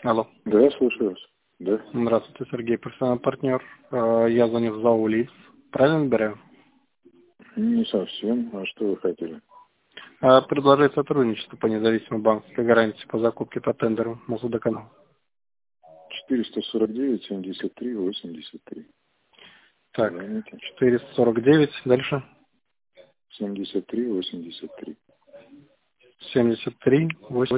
Алло. Да, слушаю вас. Да. Здравствуйте, Сергей, профессиональный партнер. Я звоню в ЗАО «Лис». Правильно набираю? Не совсем. А что вы хотели? Предложить сотрудничество по независимой банковской гарантии по закупке по тендеру Мосводоканал. 449-73-83. Так, Звоните. 449, дальше 73-83. 73, 8.